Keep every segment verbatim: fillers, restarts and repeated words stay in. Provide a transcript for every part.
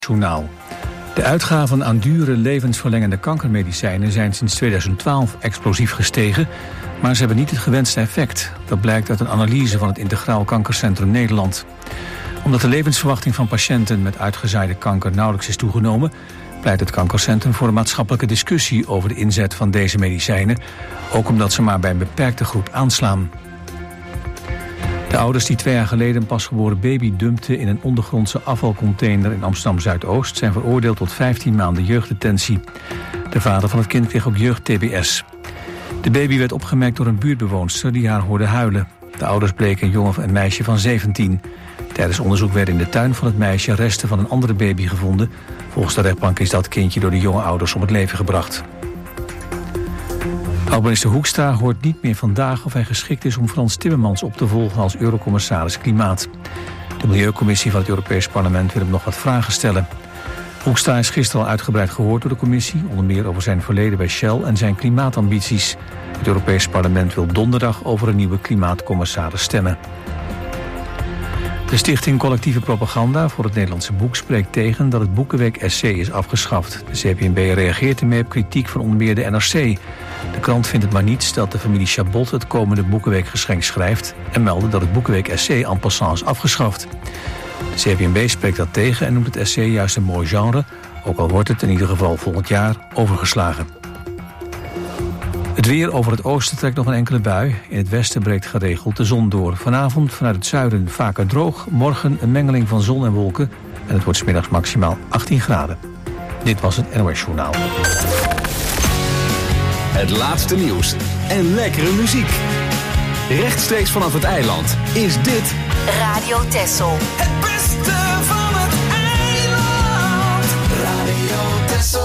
Journaal. De uitgaven aan dure levensverlengende kankermedicijnen zijn sinds tweeduizend twaalf explosief gestegen, maar ze hebben niet het gewenste effect. Dat blijkt uit een analyse van het Integraal Kankercentrum Nederland. Omdat de levensverwachting van patiënten met uitgezaaide kanker nauwelijks is toegenomen, pleit het kankercentrum voor een maatschappelijke discussie over de inzet van deze medicijnen, ook omdat ze maar bij een beperkte groep aanslaan. De ouders die twee jaar geleden een pasgeboren baby dumpten in een ondergrondse afvalcontainer in Amsterdam-Zuidoost zijn veroordeeld tot vijftien maanden jeugddetentie. De vader van het kind kreeg ook jeugd-T B S. De baby werd opgemerkt door een buurtbewoonster die haar hoorde huilen. De ouders bleken een jongen en een meisje van zeventien. Tijdens onderzoek werden in de tuin van het meisje resten van een andere baby gevonden. Volgens de rechtbank is dat kindje door de jonge ouders om het leven gebracht. Oud-minister Hoekstra hoort niet meer vandaag of hij geschikt is om Frans Timmermans op te volgen als Eurocommissaris Klimaat. De Milieucommissie van het Europees Parlement wil hem nog wat vragen stellen. Hoekstra is gisteren al uitgebreid gehoord door de commissie, onder meer over zijn verleden bij Shell en zijn klimaatambities. Het Europees Parlement wil donderdag over een nieuwe klimaatcommissaris stemmen. De Stichting Collectieve Propaganda voor het Nederlandse Boek spreekt tegen dat het Boekenweek S C is afgeschaft. De C P N B reageert ermee op kritiek van onder meer de N R C. De krant vindt het maar niets dat de familie Chabot het komende Boekenweekgeschenk schrijft en meldde dat het Boekenweek S C en passant is afgeschaft. De C P N B spreekt dat tegen en noemt het S C juist een mooi genre, ook al wordt het in ieder geval volgend jaar overgeslagen. Het weer over het oosten trekt nog een enkele bui. In het westen breekt geregeld de zon door. Vanavond vanuit het zuiden vaker droog. Morgen een mengeling van zon en wolken. En het wordt 's middags maximaal achttien graden. Dit was het N O S Journaal. Het laatste nieuws en lekkere muziek. Rechtstreeks vanaf het eiland is dit Radio Texel. Het beste van het eiland. Radio Texel.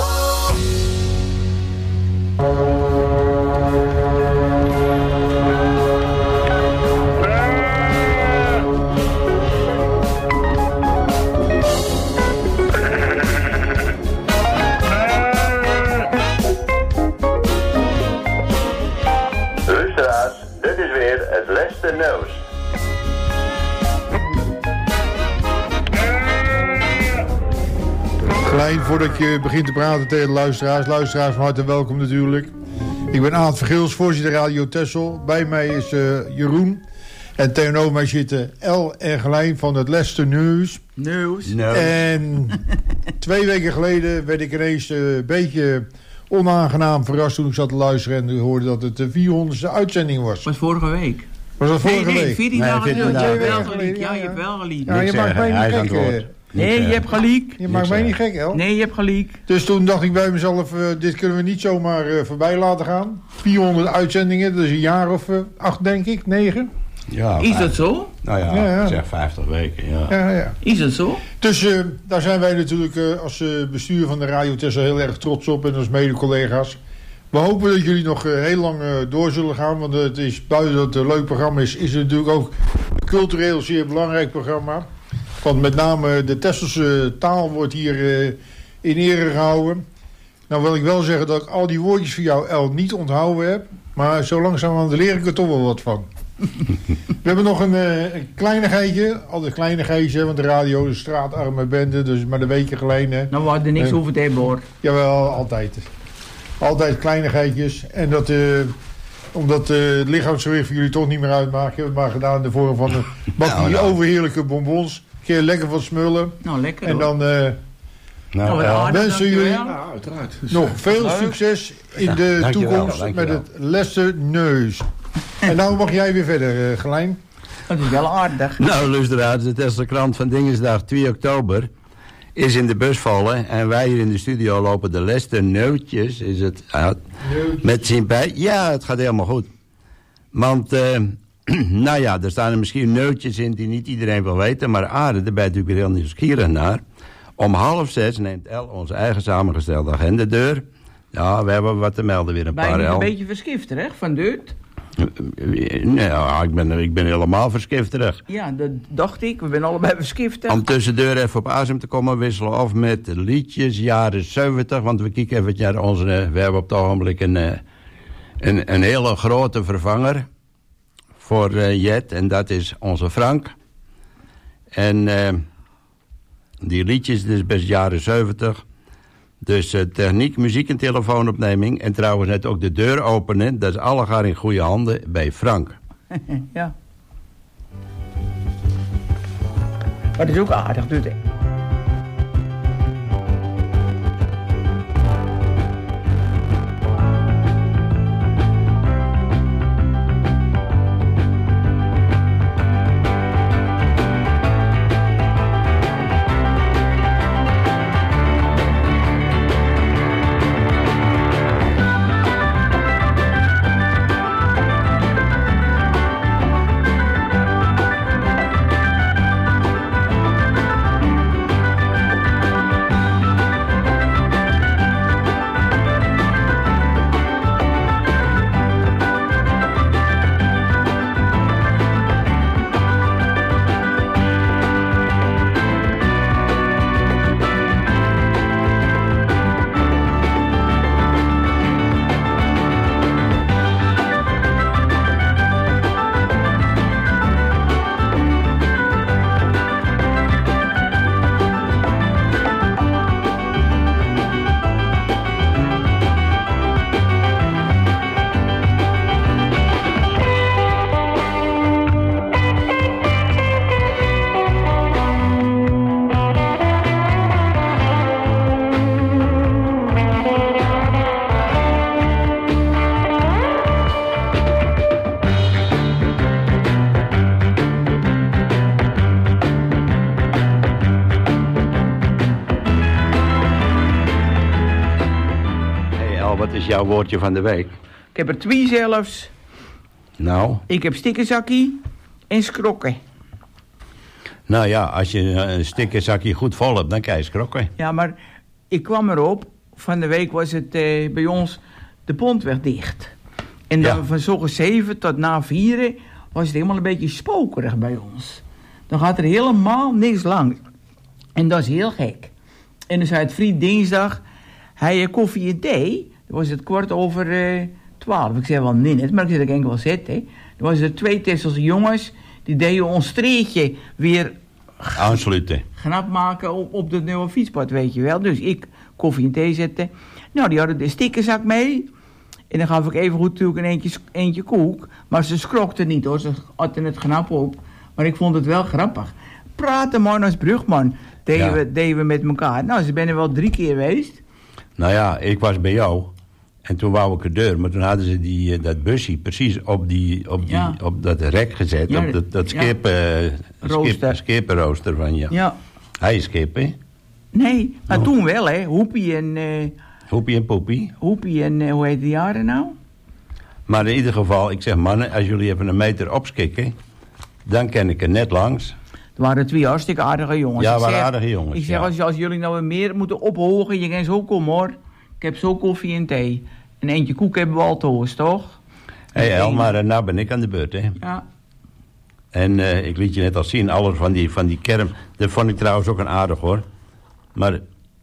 Nieuws. Klein, voordat je begint te praten tegen de luisteraars. Luisteraars van harte welkom natuurlijk. Ik ben Aad Vergils, voorzitter Radio Texel. Bij mij is uh, Jeroen. En tegenover mij zitten El en Gelijn van het Leicester News. News. News. En twee weken geleden werd ik ineens een uh, beetje onaangenaam verrast toen ik zat te luisteren en hoorde dat het de vierhonderdste uitzending was. Was vorige week. Was dat vorige nee, nee, week? veertien nee, dagen veertien dagen. dagen. Ja, je, ja, je hebt wel gelijk. Ja, je maakt mij niet gek. Nee, je hebt gelijk. Je maakt mij niet gek, El. Nee, je hebt gelijk. Dus toen dacht ik bij mezelf, uh, dit kunnen we niet zomaar uh, voorbij laten gaan. vierhonderd uitzendingen, dat is een jaar of uh, acht, denk ik, negen. Ja, is dat zo? Nou ja, ja, ja. Ik zeg vijftig weken, ja. ja, ja. Is dat zo? Dus uh, daar zijn wij natuurlijk uh, als uh, bestuur van de Radio Texel heel erg trots op en als mede-collega's. We hopen dat jullie nog uh, heel lang uh, door zullen gaan, want uh, het is buiten dat het een leuk programma is, is het natuurlijk ook een cultureel zeer belangrijk programma. Want met name de Tesselse taal wordt hier uh, in ere gehouden. Nou wil ik wel zeggen dat ik al die woordjes van jou, El, niet onthouden heb. Maar zo langzamerhand leer ik er toch wel wat van. We hebben nog een, uh, een kleinigheidje. Altijd kleinigheidje, want de radio is straatarme bende. Dus maar de weken geleden. Nou, we hadden niks uh, hoeven te hebben, hoor. Jawel, altijd. Altijd kleinigheidjes. En dat... Uh, omdat uh, het lichaamsgewicht voor jullie toch niet meer uitmaakt. We hebben het maar gedaan in de vorm van een bakje nou, nou. overheerlijke bonbons. Keer lekker van smullen. Nou, lekker. En dan uh, nou, uh, wensen jullie ja, uiteraard. nog veel leuk. succes in de ja, toekomst wel, met het Leicester Neus. En nou mag jij weer verder, uh, Gelijn. Dat is wel aardig. Nou, luisteraars, de Texelse krant van Dingesdag twee oktober is in de bus vallen. En wij hier in de studio lopen de Leicester Neutjes. Is het uit. Met zijn bij. Ja, het gaat helemaal goed. Want, uh, nou ja, er staan er misschien neutjes in die niet iedereen wil weten. Maar Aarde, daar ben je natuurlijk heel nieuwsgierig naar. Om half zes neemt El onze eigen samengestelde agenda deur. Ja, we hebben wat te melden weer een ben paar El. Ben je een beetje verskifterig van Deurt? Nou, ik ben, ik ben helemaal verskifterig. Ja, dat dacht ik. We zijn allebei verskifterig. Om tussendoor even op adem te komen wisselen of met liedjes jaren zeventig. Want we kijken even naar onze... We hebben op het ogenblik een, een, een hele grote vervanger voor uh, Jet. En dat is onze Frank. En uh, Die liedjes, dus best jaren zeventig. Dus uh, techniek, muziek en telefoonopneming. En trouwens net ook de deur openen. Dat is allegaar in goede handen bij Frank. Ja. Maar dat is ook aardig, doet hij. Jouw woordje van de week? Ik heb er twee zelfs. Nou? Ik heb stikkerzakkie en skrokken. Nou ja, als je een stikkerzakje goed vol hebt, dan krijg je skrokken. Ja, maar ik kwam erop. Van de week was het eh, bij ons de pontweg dicht. En dan ja. van zo'n zeven tot na vieren was het helemaal een beetje spokerig bij ons. Dan gaat er helemaal niks langs. En dat is heel gek. En dan zei het vriend dinsdag, hij je koffie en thee. Dan was het kwart over uh, twaalf. Ik zei wel nee net, maar ik zit er enkel wel zitten. Dan was er twee Tesselse jongens. Die deden ons streetje weer aansluiten. Knap maken op, op de nieuwe fietspad, weet je wel. Dus ik koffie en thee zetten. Nou, die hadden de stikkerzak mee. En dan gaf ik even goed natuurlijk een eentje, eentje koek. Maar ze schrokten niet hoor, ze hadden het knap op. Maar ik vond het wel grappig. Praten man als brugman deden, ja. we, deden we met elkaar. Nou, ze zijn er wel drie keer geweest. Nou ja, ik was bij jou. En toen wou ik de deur, maar toen hadden ze die, dat busje precies op, die, op, die, ja. op dat rek gezet. Ja, op dat, dat skip, ja. uh, skip, skippenrooster van je. Ja. Hij is skip, hè? Nee, maar oh. toen wel, hè. Hoepie en... Uh, Hoepie en Poepie. Hoepie en, uh, hoe heet die jaren nou? Maar in ieder geval, ik zeg mannen, als jullie even een meter opskikken, dan ken ik er net langs. Er waren twee hartstikke aardige jongens. Ja, ik waren zeg, aardige jongens. Ik zeg, ja. als, als jullie nou meer moeten ophogen, je kan zo komen hoor. Ik heb zo koffie en thee. En eentje koek hebben we al te horen, toch? Hé hey, El, maar uh, nou ben ik aan de beurt, hè? Ja. En uh, ik liet je net al zien, alles van die, van die kerm. Dat vond ik trouwens ook een aardig, hoor. Maar,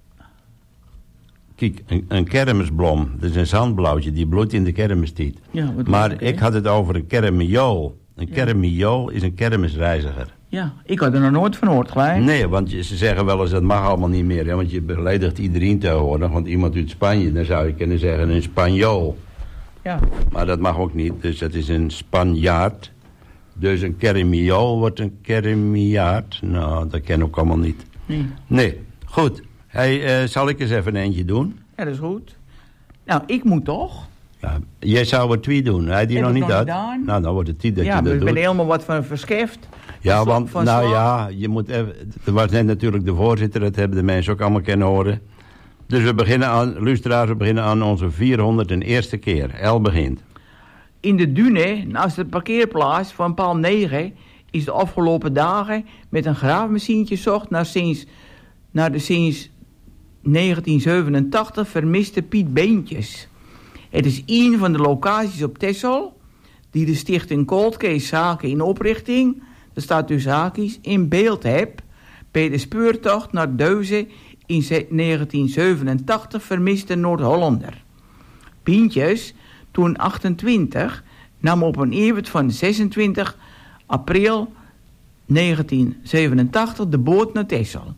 kijk, een, een kermisblom, dat is een zandblauwtje, die bloeit in de kermistijd. Ja, maar leuk, ik had het over een kermiool. Een ja. kermiool is een kermisreiziger. Ja, ik had er nog nooit van gehoord, gelijk. Nee, want je, ze zeggen wel eens, dat mag allemaal niet meer. Hè, want je beledigt iedereen tegenwoordig. Want iemand uit Spanje, dan zou je kunnen zeggen een Spanjool. Ja. Maar dat mag ook niet, dus dat is een Spanjaard. Dus een kermiool wordt een kermiaard. Nou, dat ken ik ook allemaal niet. Nee. Nee, goed. Hey, uh, zal ik eens even een eentje doen? Ja, dat is goed. Nou, ik moet toch? Ja, jij zou er twee doen. Hij die Heb nog ik niet nog uit. niet gedaan? Nou, dan wordt het tijd dat ja, je dat doet. Ja, ik ben helemaal wat van verscheft. Ja, van, want, van nou slag. ja, je moet even... Er was net natuurlijk de voorzitter, dat hebben de mensen ook allemaal kunnen horen. Dus we beginnen aan, luisteraars, we beginnen aan onze vierhonderdste keer. El begint. In de Dune, naast de parkeerplaats van paal negen... is de afgelopen dagen met een graafmachientje zocht naar, sinds, naar de sinds negentien zevenentachtig vermiste Piet Beentjes. Het is een van de locaties op Texel die de stichting Cold Case Zaken in oprichting, dat staat dus haakjes, in beeld heeft bij de speurtocht naar Deuze in negentien zevenentachtig vermiste Noord-Hollander. Pientjes, toen achtentwintig, nam op een event van zesentwintig april negentien zevenentachtig de boot naar Texel.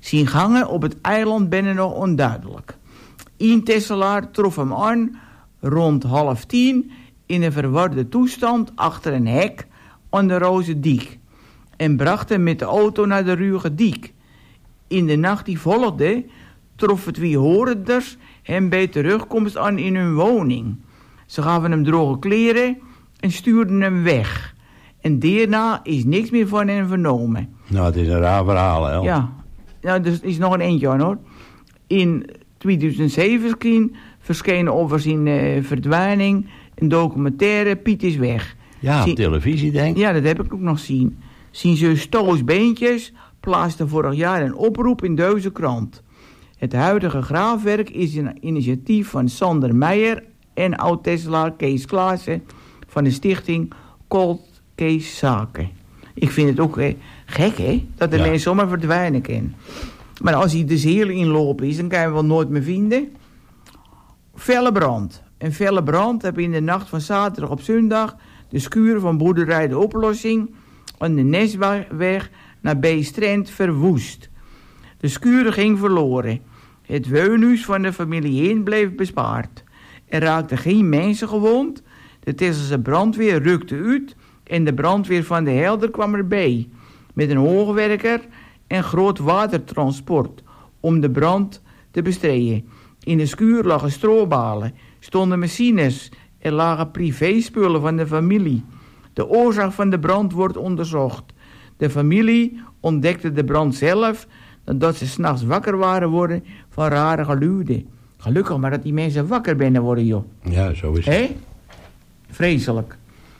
Zijn gangen op het eiland ben nog onduidelijk. Een Tesselaar trof hem aan rond half tien in een verwarde toestand achter een hek aan de Rozendiek en bracht hem met de auto naar de Ruige-Diek. In de nacht die volgde troffen twee horenders hem bij terugkomst aan in hun woning. Ze gaven hem droge kleren en stuurden hem weg. En daarna is niks meer van hem vernomen. Nou, het is een raar verhaal, hè? Ja, nou, dus is nog een eentje aan, hoor. In tweeduizend zeven verscheen over zijn uh, verdwijning een documentaire Piet is weg. Ja, op Zien, televisie, denk ik. Ja, dat heb ik ook nog zien. Zijn zus Toos Beentjes plaatste vorig jaar een oproep in deze krant. Het huidige graafwerk is een initiatief van Sander Meijer en oud-Tesselaar Kees Klaassen van de stichting Cold Kees Zaken. Ik vind het ook eh, gek, hè, dat de Ja. mensen zomaar verdwijnen kan. Maar als hij dus heel inlopen is, dan kan je hem wel nooit meer vinden. Felle brand. Een felle brand heb in de nacht van zaterdag op zondag de schuur van boerderij De Oplossing aan de Nesweg naar B-Strand verwoest. De schuur ging verloren. Het woonhuis van de familie Heen bleef bespaard. Er raakten geen mensen gewond. De Tesselse brandweer rukte uit en de brandweer van de Helder kwam erbij. Met een hoogwerker en groot watertransport om de brand te bestrijden. In de schuur lagen strobalen, stonden machines en lagen privéspullen van de familie. De oorzaak van de brand wordt onderzocht. De familie ontdekte de brand zelf nadat ze 's nachts wakker waren worden van rare geluiden. Gelukkig maar dat die mensen wakker binnen worden, joh. Ja, zo is het. Hé? Vreselijk.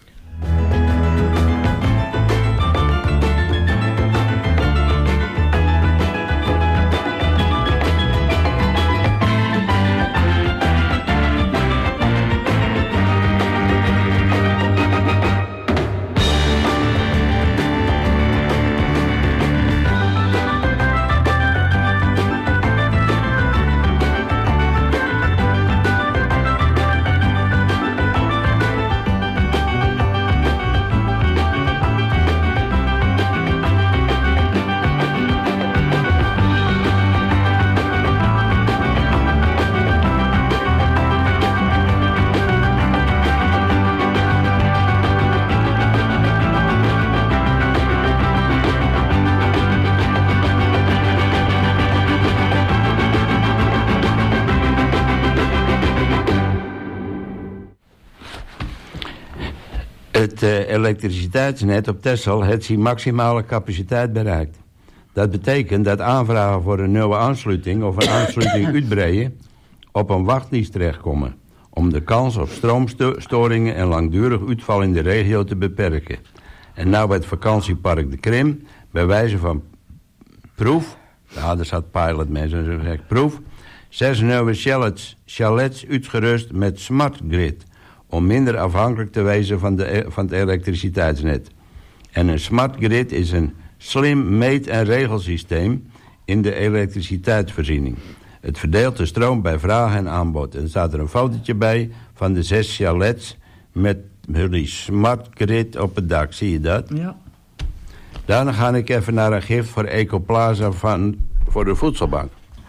Het uh, elektriciteitsnet op Texel heeft zijn maximale capaciteit bereikt. Dat betekent dat aanvragen voor een nieuwe aansluiting of een aansluiting uitbreiden op een wachtlijst terechtkomen, om de kans op stroomstoringen en langdurig uitval in de regio te beperken. En nou bij het vakantiepark De Krim, bij wijze van proef, ja, er staat pilot mensen, zo zeg ik, proef, zes nieuwe chalets, chalets uitgerust met smart grid, om minder afhankelijk te wezen van, de, van het elektriciteitsnet. En een smart grid is een slim meet- en regelsysteem in de elektriciteitsvoorziening. Het verdeelt de stroom bij vraag en aanbod. En er staat er een fotootje bij van de zes chalets met jullie smart grid op het dak. Zie je dat? Ja. Daarna ga ik even naar een gift voor Ecoplaza van, voor de voedselbank.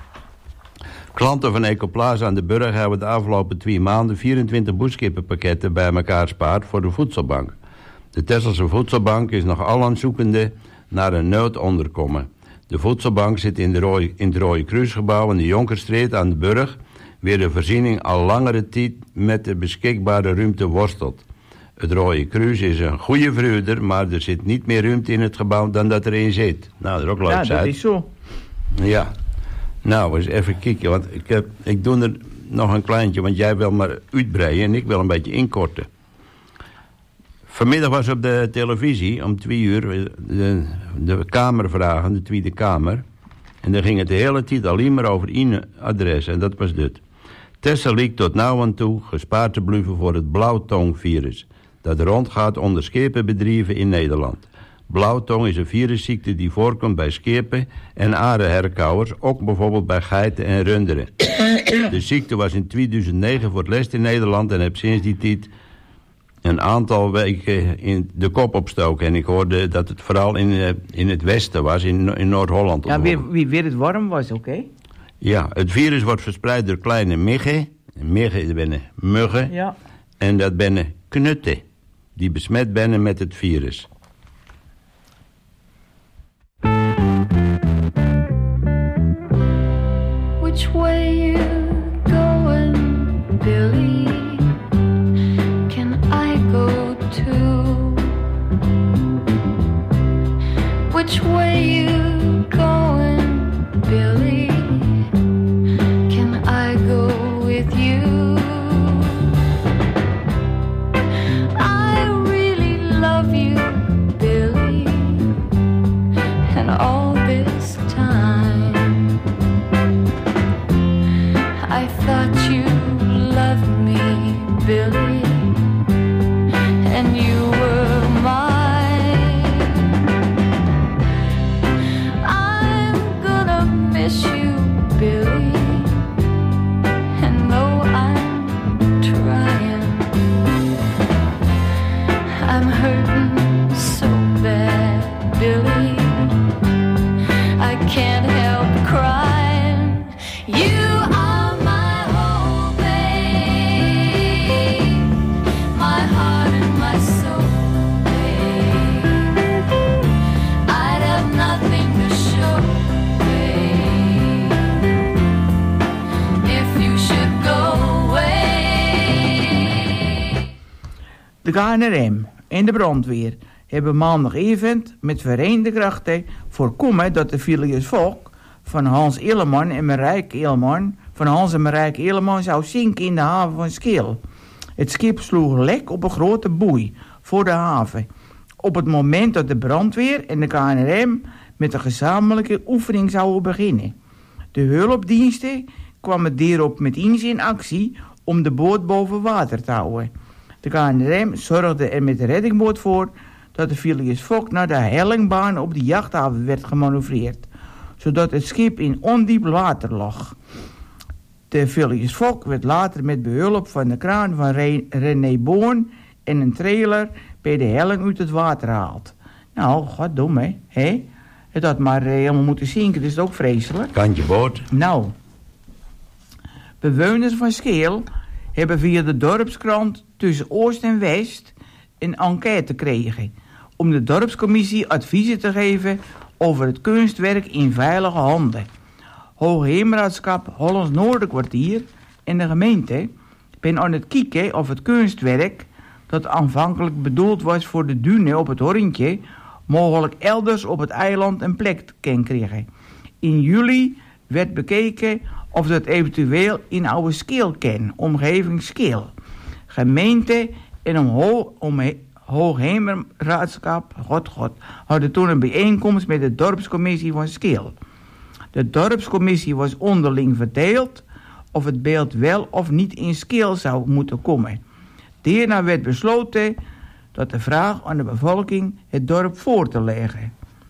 Klanten van Ecoplaza aan de Burg hebben de afgelopen twee maanden vierentwintig boeskippenpakketten bij elkaar gespaard voor de voedselbank. De Tesselse voedselbank is nog al aan zoekende naar een noodonderkomen. De voedselbank zit in, de Rooie, in het Rode Kruisgebouw in de Jonkerstreet aan de Burg, waar de voorziening al langere tijd met de beschikbare ruimte worstelt. Het Rode Kruis is een goede verhuurder, maar er zit niet meer ruimte in het gebouw dan dat erin zit. Nou, dat is ook leuk. Ja, dat uit. is zo. Ja. Nou, eens even kijken, want ik, heb, ik doe er nog een kleintje, want jij wil maar uitbreiden en ik wil een beetje inkorten. Vanmiddag was op de televisie om twee uur de, de Kamervragen, de Tweede Kamer. En daar ging het de hele tijd alleen maar over één adres en dat was dit. Texel lijkt tot nou aan toe gespaard te blijven voor het blauwtongvirus, dat rondgaat onder schepenbedrijven in Nederland. Blauwtong is een virusziekte die voorkomt bij schepen en aardeherkauwers, ook bijvoorbeeld bij geiten en runderen. De ziekte was in tweeduizend negen voor het laatst in Nederland en heeft sinds die tijd een aantal weken in de kop opstoken. En ik hoorde dat het vooral in, uh, in het westen was, in, in Noord-Holland. Ja, wie, wie weer het warm was, oké? Okay? Ja, het virus wordt verspreid door kleine miggen. Miggen, dat zijn muggen. Ja. En dat zijn knutten, die besmet zijn met het virus. Which way you going, Billy? Can I go too? Which way you going, Billy? Can I go with you? I really love you, Billy, and all this time I thought you loved me, Billy, and you were mine. I'm gonna miss you, Billy, and though I'm trying, I'm hurting so bad, Billy, I can't help crying. You are my whole babe, my heart and my soul, babe. I'd have nothing to show, babe, if you should go away. De K N R M en de brandweer hebben maandagavond met verenigde krachten voorkomen dat de Phileas Fogg van Hans Eleman en Marijke Eleman van Hans en Marijke Eleman zou zinken in de haven van Skeel. Het schip sloeg lek op een grote boei voor de haven. Op het moment dat de brandweer en de K N R M met een gezamenlijke oefening zouden beginnen. De hulpdiensten kwamen hierop met eens in actie om de boot boven water te houden. De K N R M zorgde er met de reddingboot voor dat de Phileas Fogg naar de hellingbaan op de jachthaven werd gemanoeuvreerd, zodat het schip in ondiep water lag. De Phileas Fogg werd later met behulp van de kraan van Re- René Boorn en een trailer bij de helling uit het water gehaald. Nou, goddom hè, hè? Het had maar helemaal moeten zinken, dus dat is ook vreselijk. Kantje boord. Nou, bewoners van Skeel hebben via de dorpskrant tussen Oost en West een enquête gekregen om de dorpscommissie adviezen te geven over het kunstwerk in veilige handen. Hoogheemraadschap Hollands Noorderkwartier en de gemeente ben aan het kijken of het kunstwerk, dat aanvankelijk bedoeld was voor de dune op het Horntje, mogelijk elders op het eiland een plek kan krijgen. In juli werd bekeken of dat eventueel in Oude Skeel kan, omgeving Skeel. Gemeente en omho- om Hoogheemraadschap, god god, hadden toen een bijeenkomst met de dorpscommissie van Skeel. De dorpscommissie was onderling verdeeld of het beeld wel of niet in Skeel zou moeten komen. Daarna werd besloten dat de vraag aan de bevolking het dorp voor te leggen.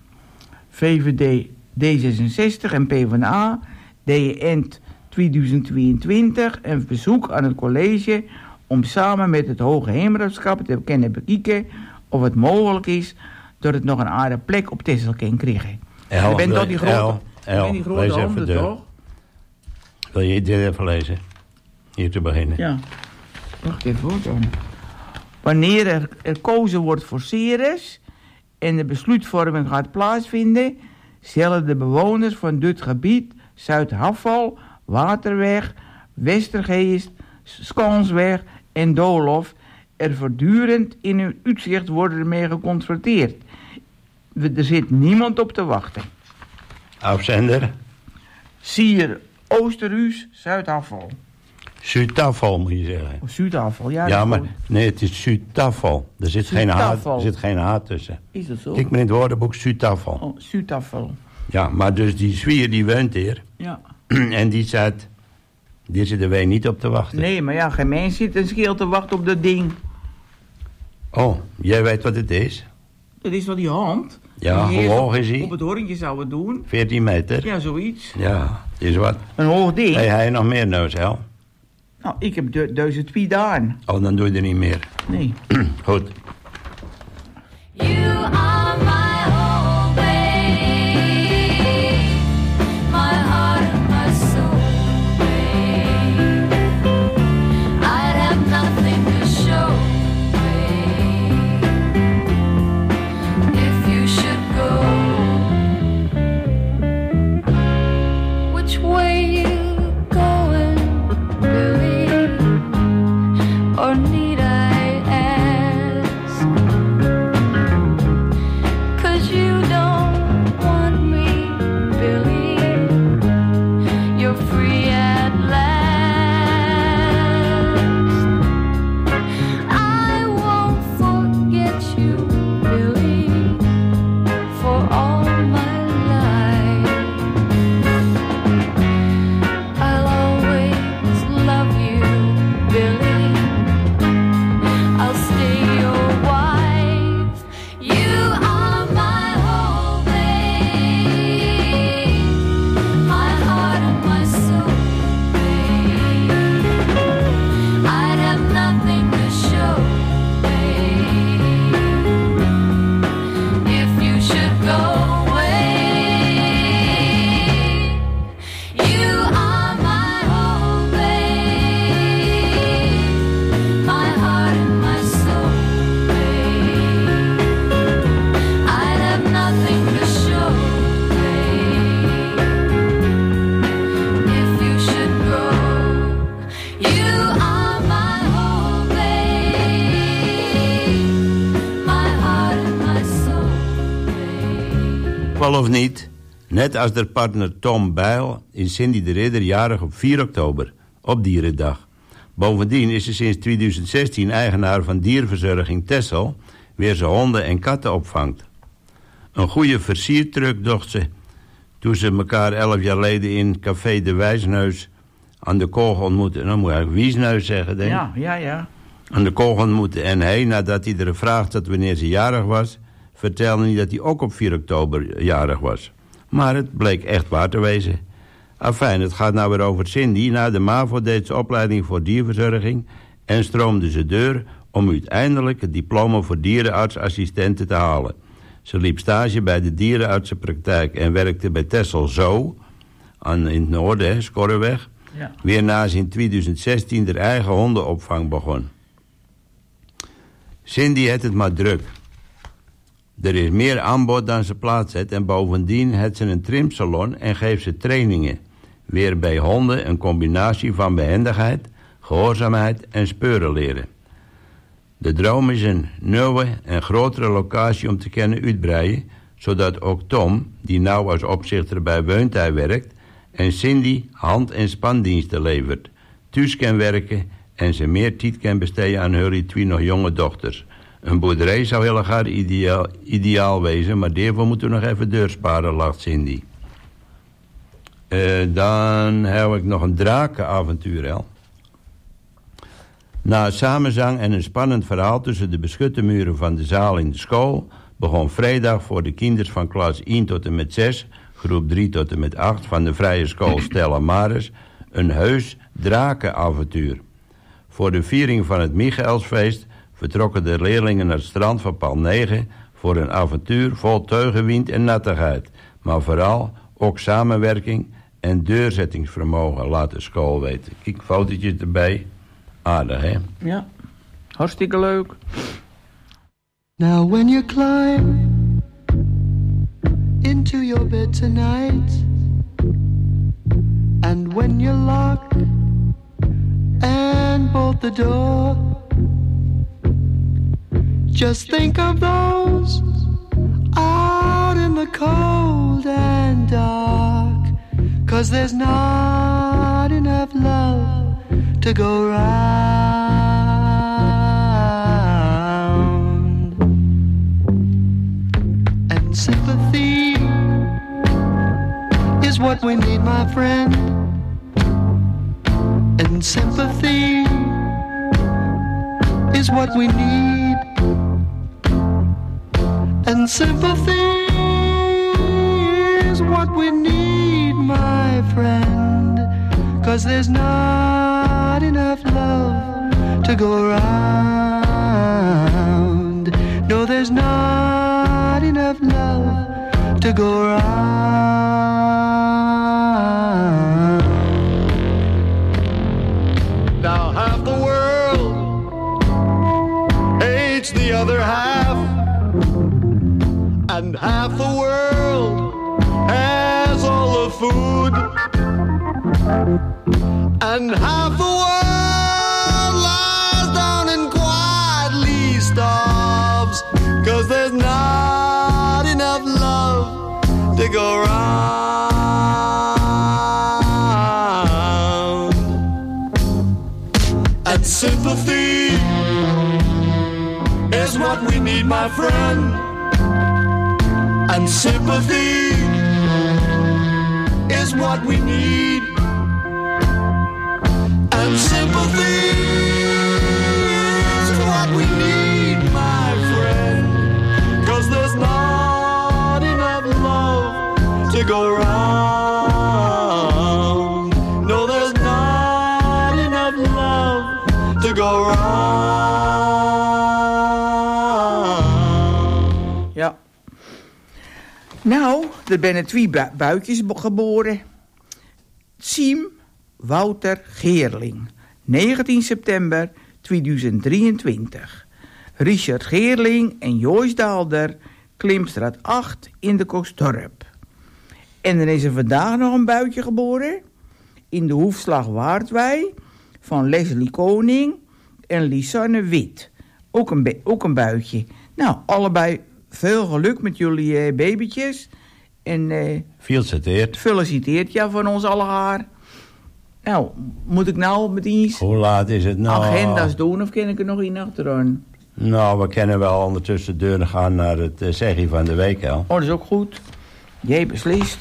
V V D, D zesenzestig en PvdA deden eind tweeduizend tweeëntwintig een bezoek aan het college om samen met het Hoogheemraadschap te kunnen bekijken of het mogelijk is dat het nog een aardige plek op Texel kan krijgen. El, Je bent toch die grote, El, El, je die grote lees even handen, de- toch? Wil je dit even lezen? Hier te beginnen. Ja. Wacht even hoor dan. Wanneer er, er kozen wordt voor Ceres en de besluitvorming gaat plaatsvinden, zullen de bewoners van dit gebied Zuid-Hafval, Waterweg, Westergeest, Skansweg en Doolhof er voortdurend in hun uitzicht worden mee geconfronteerd. We- Er zit niemand op te wachten. Afzender. Sier Oosterhuis, Zuid-Hafval. Zuid-Tafel moet je zeggen. Of Zuid-Hafval, ja. Ja, dat maar is goed. nee, het is Zuid-Tafel. Er zit geen haat, Zuid-Tafel. er zit geen haat tussen. Is dat zo? Kijk maar in het woordenboek Zuid-Tafel. Oh, Zuid-Hafval. Ja, maar dus die zwier die woont hier. Ja. En die zat, die zitten wij niet op te wachten. Nee, maar ja, geen mens zit een scheel te wachten op dat ding. Oh, jij weet wat het is? Dat is wel die hand. Ja, Die hoe eerst hoog op- is hij? Op het horentje zou het doen. veertien meter? Ja, zoiets. Ja, is wat. Een hoog ding. Hey, hij nog meer neus, Hel? Nou, ik heb de, deze twee dagen. Oh, dan doe je er niet meer. Nee. Goed. You are my whole babe, my heart and my soul, babe. I'd have nothing to show, babe, if you should go. Which way you going, Billy? Or need I ask? 'Cause you don't want me, Billy. You're free at last. I won't forget you, Billy, for all my life. I'll always love you, Billy. I'll stay your wife. You are my whole babe, my heart and my soul, babe. I'd have nothing to show, babe, if you should go away. You are my whole babe, my heart and my soul, babe. I'd have nothing to show, babe, if you should go. You are my whole babe, my heart and my soul, babe. Wel of niet, net als de partner Tom Bijl is Cindy de Ridder jarig op vier oktober, op Dierendag. Bovendien is ze sinds tweeduizend zestien eigenaar van dierverzorging Texel, waar ze honden en katten opvangt. Een goede versiertruc docht ze toen ze elkaar elf jaar geleden in Café de Wijsneus aan de koog ontmoetten. Dan moet ik eigenlijk Wiesneus zeggen, denk ik. Ja, ja, ja. Aan de koog ontmoeten. En hij, nadat hij er gevraagd had wanneer ze jarig was, vertelde hij dat hij ook op vier oktober jarig was. Maar het bleek echt waar te wezen. Afijn, het gaat nou weer over Cindy. Na de MAVO deed ze opleiding voor dierverzorging en stroomde ze deur om uiteindelijk het diploma voor dierenartsassistenten te halen. Ze liep stage bij de dierenartsenpraktijk en werkte bij Texel Zoo, aan, in het noorden, hè, Skorreweg. Ja. Weer na ze in tweeduizend zestien haar eigen hondenopvang begon. Cindy had het maar druk. Er is meer aanbod dan ze plaats heeft en bovendien heeft ze een trimsalon en geeft ze trainingen. Weer bij honden een combinatie van behendigheid, gehoorzaamheid en speuren leren. De droom is een nieuwe en grotere locatie om te kunnen uitbreiden, zodat ook Tom, die nou als opzichter bij Weuntij werkt, en Cindy hand- en spandiensten levert, thuis kan werken en ze meer tijd kan besteden aan hun twee nog jonge dochters. Een boerderij zou heel graag ideaal, ideaal wezen, maar daarvoor moeten we nog even deursparen, lacht Cindy. Uh, dan heb ik nog een drakenavontuur, El. Na samenzang en een spannend verhaal tussen de beschutte muren van de zaal in de school, begon vrijdag voor de kinders van klas één tot en met zes, groep drie tot en met acht van de vrije school Stella Maris, een heus drakenavontuur. Voor de viering van het Michaelsfeest vertrokken de leerlingen naar het strand van Pal negen voor een avontuur vol teugenwind en nattigheid, maar vooral ook samenwerking en doorzettingsvermogen, laat de school weten. Kijk, fotootjes erbij. Aardig, hè? Ja, hartstikke leuk. Now when you climb into your bed tonight, and when you lock and bolt the door, just think of those out in the cold and dark, 'cause there's not enough love to go round. And sympathy is what we need, my friend. And sympathy is what we need. And sympathy is what we need, my friend. 'Cause there's not not enough love to go around. No, there's not enough love to go around. Now half the world hates the other half, and half the world has all the food, and half the world lies down and quietly starves, 'cause there's not enough love to go round. And sympathy is what we need, my friend. And sympathy is what we need. And sympathy is what we need, my friend. 'Cause there's not enough love to go round. No, there's not enough love to go round. Ja. Nou, er zijn twee bu- buitjes bo- geboren. Siem Wouter Geerling, negentien september tweeduizend drieëntwintig. Richard Geerling en Joyce Daalder, Klimstraat acht in de Koosdorp. En dan is er vandaag nog een buitje geboren in de Hoefslag Waardwei van Leslie Koning en Lisanne Wit. Ook een, be- ook een buitje. Nou, allebei veel geluk met jullie eh, babytjes. En eh, Gefeliciteerd. gefeliciteerd ja, van ons allegaar. Nou, moet ik nou met iets Hoe laat is het nou? agenda's doen of ken ik er nog in achteraan? Nou, we kunnen wel ondertussen de deur gaan naar het uh, zeggie van de week, hè. Oh, dat is ook goed. Jij beslist.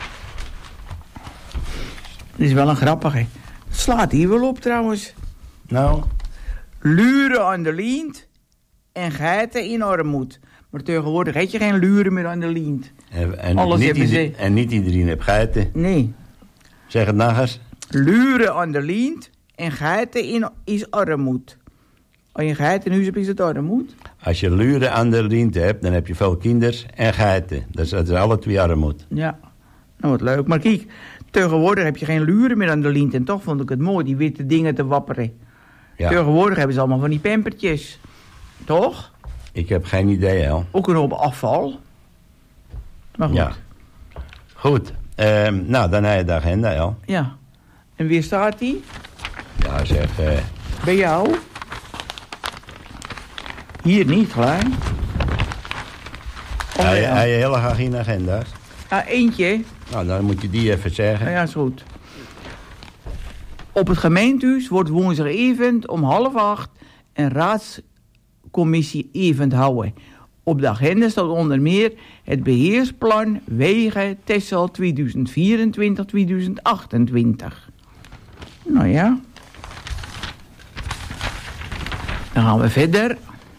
Dat is wel een grappige. Het slaat hier wel op trouwens. Nou? Luren aan de lient en geiten in armoed. Maar tegenwoordig heb je geen luren meer aan de lient. En, en, Alles niet, hebben ieder- ze- en niet iedereen heeft geiten. Nee. Zeg het nog eens. Luren aan de lient en geiten in is armoed. Als je geiten in huis hebt, is het armoed. Als je luren aan de lint hebt, dan heb je veel kinders en geiten. Dus dat is alle twee armoed. Ja, nou wat leuk. Maar kijk, tegenwoordig heb je geen luren meer aan de lint. En toch vond ik het mooi, die witte dingen te wapperen. Ja. Tegenwoordig hebben ze allemaal van die pampertjes. Toch? Ik heb geen idee, hè. Ook een hoop afval. Maar goed. Ja. Goed. Ehm, nou, dan heb je de agenda, ja. Ja. En wie staat die? Ja, zeg... eh, Bij jou? Hier niet, gelijk. Oh, heb je- ja. heb je heel graag geen agenda's? Ah, eentje. Nou, dan moet je die even zeggen. Nou ja, is goed. Op het gemeentehuis wordt woensdagavond om half acht een raadscommissie-event houden. Op de agenda staat onder meer het beheersplan Wegen Texel tweeduizend vierentwintig tot tweeduizend achtentwintig. Nou ja. Dan gaan we verder.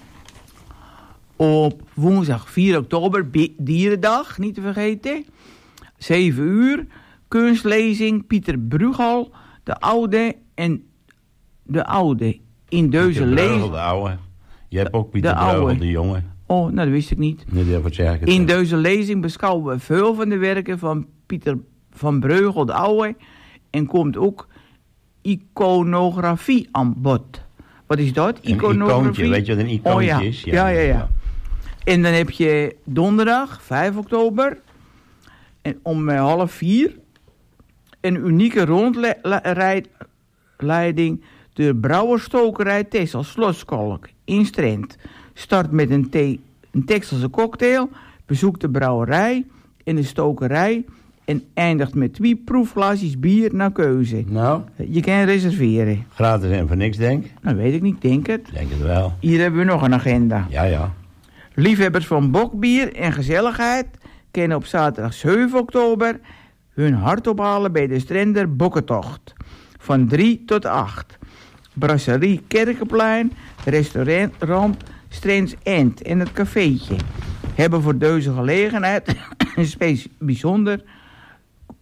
Op woensdag vier oktober, Bi- Dierendag, niet te vergeten. zeven uur, kunstlezing Pieter Brugal, de oude en de oude. In deze Pieter Breugel, lezing... de oude. Je hebt ook Pieter de Breugel, oude. de jongen. Oh, nou, dat wist ik niet. Nee, dat wat zeg ik het In niet. deze lezing beschouwen we veel van de werken van Pieter van Breugel de Oude en komt ook iconografie aan bod. Wat is dat? Een icoontje, weet je wat een icoontje oh, ja. is? Ja. Ja, ja, ja. En dan heb je donderdag, vijf oktober, en om eh, half vier, een unieke rondleiding de Brouwerstokerij Texel Slotkalk in Strand. Start met een, thee, een Texelse cocktail, bezoekt de brouwerij en de stokerij en eindigt met twee proefglaasjes bier naar keuze. Nou, Je kan reserveren. gratis en voor niks, denk ik. Nou, weet ik niet, denk het. Denk het wel. Hier hebben we nog een agenda. Ja, ja. Liefhebbers van bokbier en gezelligheid kunnen op zaterdag zeven oktober hun hart ophalen bij de Strender Bokkentocht. Van drie tot acht. Brasserie Kerkenplein, restaurant Strands End en het cafeetje hebben voor deze gelegenheid een spe- bijzonder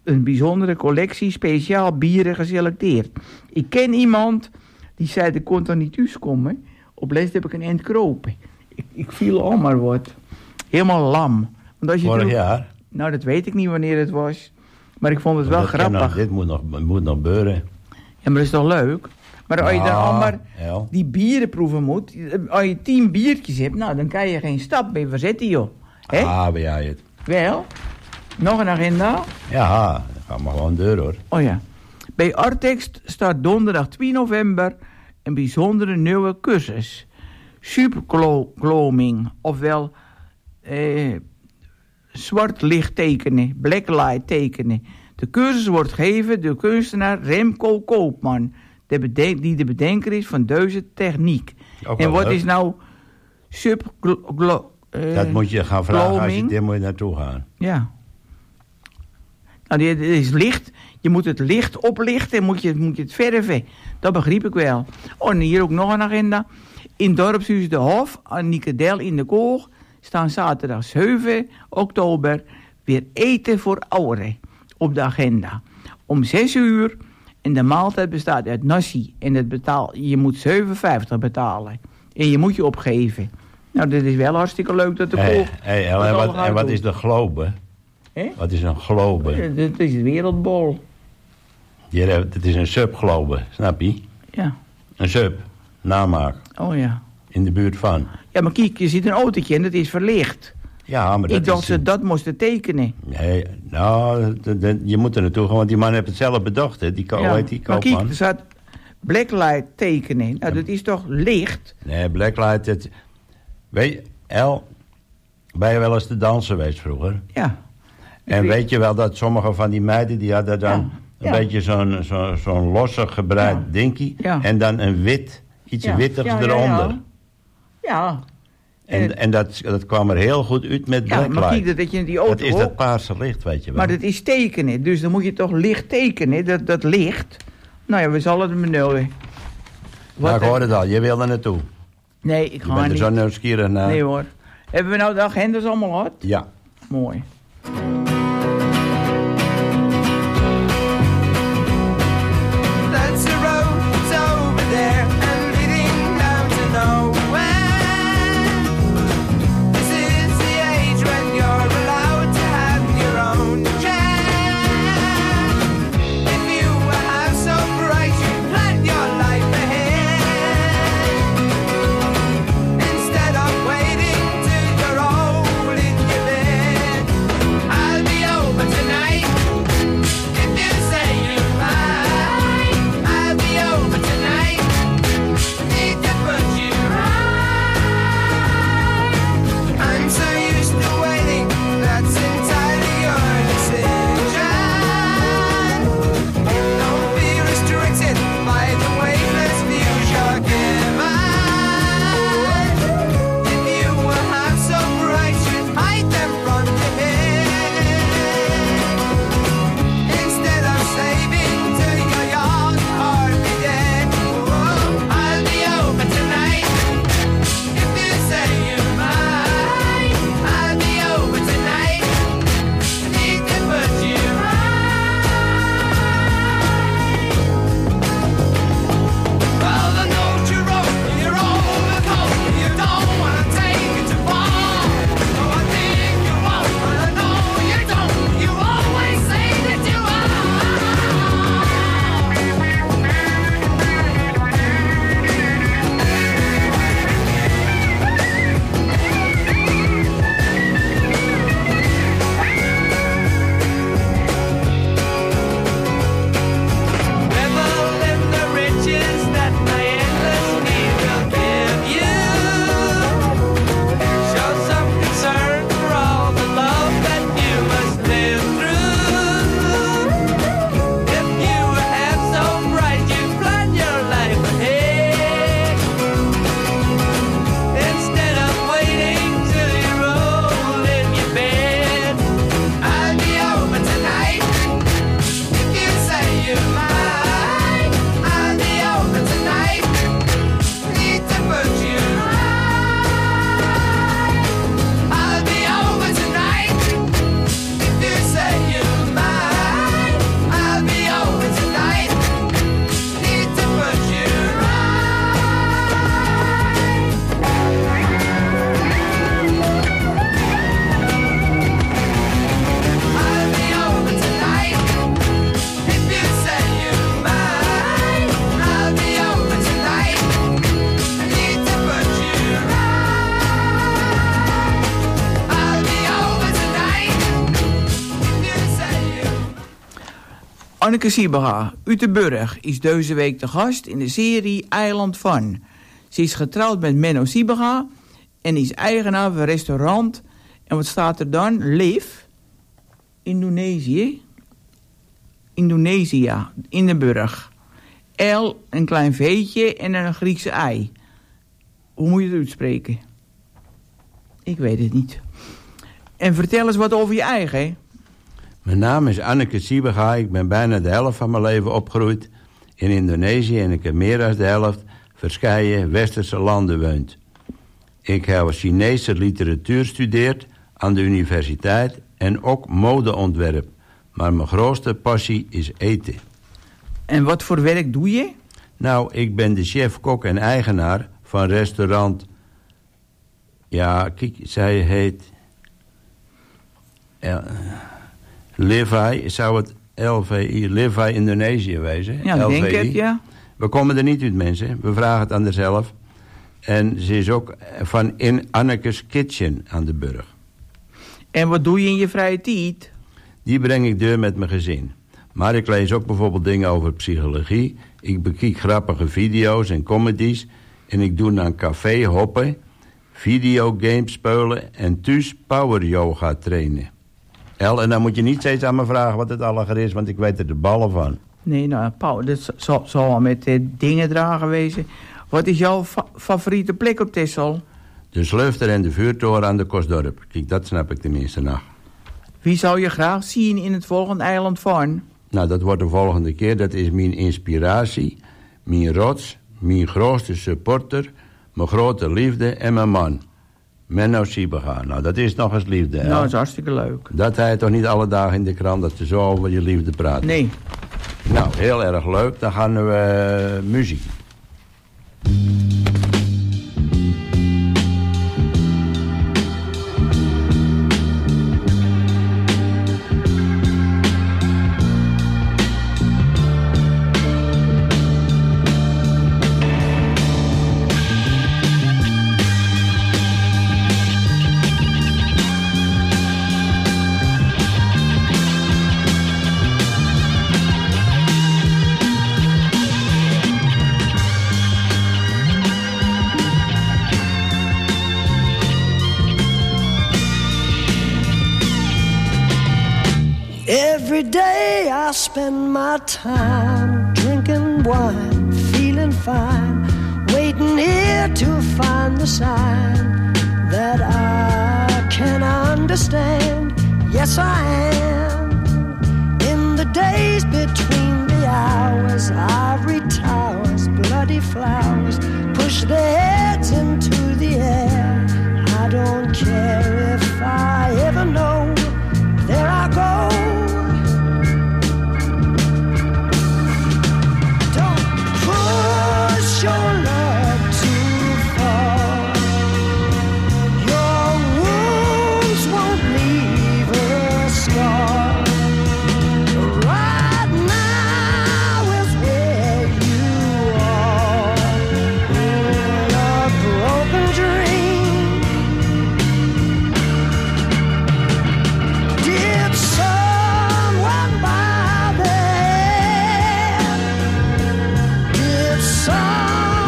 een bijzondere collectie speciaal bieren geselecteerd. Ik ken iemand die zei, ik kon toch niet thuis komen. Op les heb ik een eind kropen. Ik, ik viel al maar wat. Helemaal lam. Want als je Vorig doet- jaar? Nou, dat weet ik niet wanneer het was. Maar ik vond het wel Dat kan grappig. nog- dit moet nog, moet nog beuren. Ja, maar dat is toch leuk? Maar als je dan Ja, allemaal ja. die bieren proeven moet... Als je tien biertjes hebt, nou, dan kan je geen stap meer verzetten, joh. Hè? Ah, ben jij het? Wel? Nog een agenda? Ja, dat gaat maar gewoon deur hoor. Oh ja. Bij Artex start donderdag twee november een bijzondere nieuwe cursus. Supergloming, ofwel eh, zwart licht tekenen, blacklight tekenen. De cursus wordt gegeven door kunstenaar Remco Koopman, de beden- die de bedenker is van deze techniek. Ook wel En wat leuk. is nou subglo... eh, Dat moet je gaan vragen als je gloming? daar moet je naartoe gaan. Ja. Nou, dit dit is licht. Je moet het licht oplichten en moet je, moet je het verven. Dat begreep ik wel. Oh, en hier ook nog een agenda. In dorpshuis De Hof, aan Nikedel in de Koog, staan zaterdag zeven oktober weer eten voor ouderen op de agenda. Om zes uur. En de maaltijd bestaat uit nasi. En het betaal, je moet zeven vijftig betalen. En je moet je opgeven. Nou, dit is wel hartstikke leuk dat de Hey, Koog... hey, El, dat en, wat, allemaal en wat doet. is de globe? Hè? Wat is een globe? Ja, dit is de wereldbol. Hier, heb- het is een subglobe, snap je? Ja. Een sub, namaak, Oh ja. in de buurt van. Ja, maar kijk, je ziet een autootje en dat is verlicht. Ja, maar dat Ik dacht is... ze dat moesten tekenen. Nee, nou, de- de- je moet er naartoe gaan, want die man heeft het zelf bedacht, hè? Die, ko- hoe heet die maar kijk, koopman? er staat blacklight tekenen. Nou, dat is toch licht? Nee, Blacklight, het... Weet je, El, ben je wel eens te dansen geweest vroeger? Ja. En weet- weet je wel dat sommige van die meiden, die hadden dan Ja, een ja. beetje zo'n zo'n zo'n losse gebreid Ja. dinkie. Ja. En dan een wit, iets Ja. wittigs Ja, ja, eronder. ja. Ja. En, en dat, dat kwam er heel goed uit met Ja, maar Blacklight. kijk, dat je die auto dat is dat ook... paarse licht, weet je wel. Maar dat is tekenen, dus dan moet je toch licht tekenen, dat, dat licht. Nou ja, we zullen het benoemen. Nou, ik hoorde het al, je wil er naartoe. Nee, ik Je ga bent er niet. zo nieuwsgierig naar. Nee hoor. Hebben we nou de agendas allemaal gehad? Ja. Mooi. That's the road, it's over there and leading down to nowhere. This is the age when you're allowed to have your own chair. If you have so bright, you plan your life ahead. Instead of waiting till you're old in your bed, as Anneke Sieberga uit de Burg is deze week de gast in de serie Eiland van. Ze is getrouwd met Menno Sieberga en is eigenaar van een restaurant. En wat staat er dan? Live, Indonesië. Indonesië, in de Burg. L, een klein veetje en een Griekse ei. Hoe moet je het uitspreken? Ik weet het niet. En vertel eens wat over je eigen, hè? Mijn naam is Anneke Sieberga. Ik ben bijna de helft van mijn leven opgegroeid in Indonesië. En ik heb meer dan de helft verscheiden westerse landen woont. Ik heb Chinese literatuur gestudeerd aan de universiteit en ook modeontwerp. Maar mijn grootste passie is eten. En wat voor werk doe je? Nou, ik ben de chef, kok en eigenaar van restaurant... Ja, kijk, zij heet... Uh, Levi, zou het L V I, Levi Indonesië wezen? Ja, ik denk het, ja. We komen er niet uit, mensen. We vragen het aan haarzelf. En ze is ook van In Anneke's Kitchen aan de Burg. En wat doe je in je vrije tijd? Die breng ik door met mijn gezin. Maar ik lees ook bijvoorbeeld dingen over psychologie. Ik bekijk grappige video's en comedies. En ik doe aan café hoppen, videogames spelen en thuis power yoga trainen. El, en dan moet je niet steeds aan me vragen wat het allemaal is, want ik weet er de ballen van. Nee, nou, Paul, dat zal, zal wel met eh, dingen dragen wezen. Wat is jouw fa- favoriete plek op Texel? De Sleufter en de vuurtoren aan de Kostdorp. Kijk, dat snap ik tenminste nog. Wie zou je graag zien in het volgende eiland van? Nou, dat wordt de volgende keer. Dat is mijn inspiratie, mijn rots, mijn grootste supporter, mijn grote liefde en mijn man. Menno Sieberga. Nou, dat is nog eens liefde. Nou, hè? dat is hartstikke leuk. Dat hij toch niet alle dagen in de krant dat ze zo over je liefde praten. Nee. Nou, heel erg leuk. Dan gaan we uh, muziek. Every day I spend my time drinking wine, feeling fine, waiting here to find the sign that I can understand. Yes, I am. In the days between the hours, ivory towers, bloody flowers push their heads into the air. I don't care if I ever know. There I go. Your love too far. Your wounds won't leave a scar. Right now is where you are, in a broken dream. Did someone buy the hand? Did someone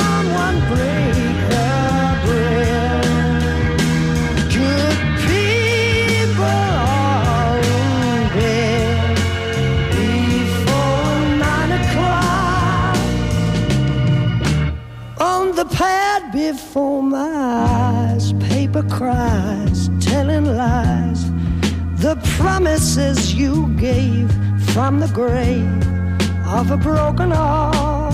before my eyes, paper cries, telling lies. The promises you gave from the grave of a broken heart.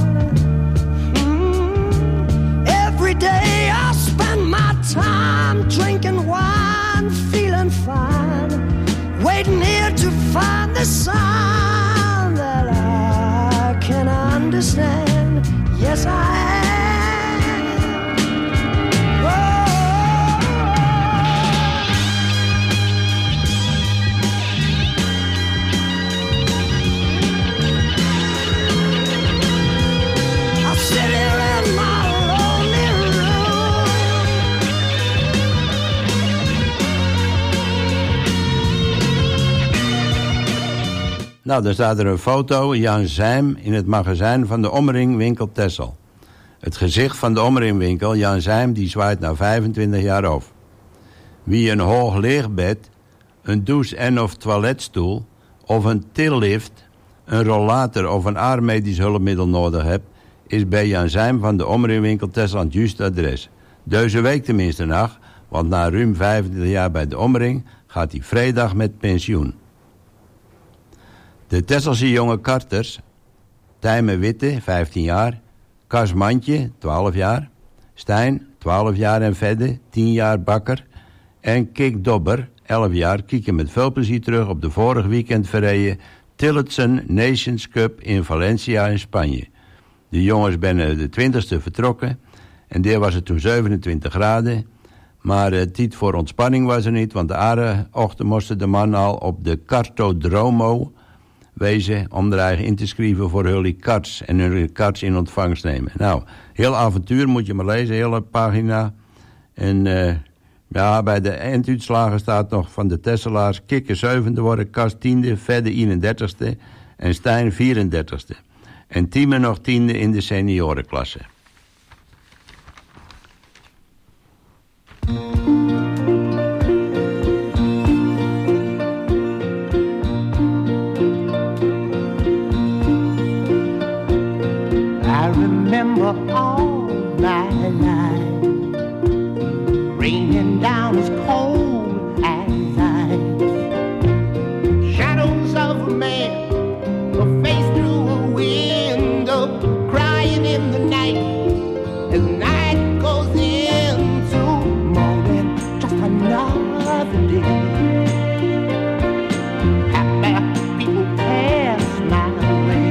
Mm. Every day I spend my time drinking wine, feeling fine, waiting here to find the sign that I can understand. Yes, I am. Nou, dan staat er een foto, Jan Zijm, in het magazijn van de Omringwinkel Texel. Het gezicht van de Omringwinkel, Jan Zijm, die zwaait na vijfentwintig jaar af. Wie een hoog lichtbed, een douche- en of toiletstoel of een tillift, een rollator of een aardmedisch hulpmiddel nodig hebt, is bij Jan Zijm van de Omringwinkel Texel aan het juiste adres. Deze week tenminste nog, want na ruim vijfentwintig jaar bij de Omring gaat hij vrijdag met pensioen. De Tesselse jonge karters, Tijme Witte, vijftien jaar, Kas Mantje, twaalf jaar, Stijn, twaalf jaar en verder, tien jaar bakker, en Kik Dobber, elf jaar, kijken met veel plezier terug op de vorig weekend verreden Tillotson Nations Cup in Valencia in Spanje. De jongens zijn de twintigste vertrokken en daar was het toen zevenentwintig graden. Maar het tijd voor ontspanning was er niet, want de andere ochtend moesten de mannen al op de Kartodromo wezen om er eigen in te schrijven voor hun karts en hun karts in ontvangst nemen. Nou, heel avontuur moet je maar lezen, hele pagina. En uh, ja, bij de einduitslagen staat nog van de Tesselaars Kikker zevende worden, Kas tiende, Verder eenendertigste en Stijn vierendertigste. En Tieme nog tiende in de seniorenklasse. I remember all my life, raining down as cold as ice. Shadows of a man, a face through a window, crying in the night. As night goes into morning, just another day. Happy people pass my way.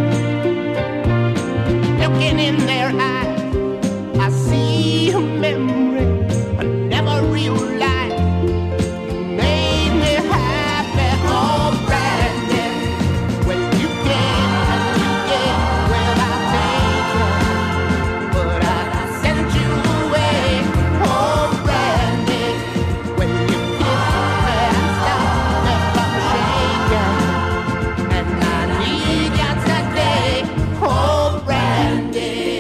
Looking in their eyes, I see a memory I never realized. You made me happy, oh Brandon. When you came and you gave without taking, but I sent you away, oh Brandon. When you kissed me and stopped me from shaking, and I need you today, oh Brandon.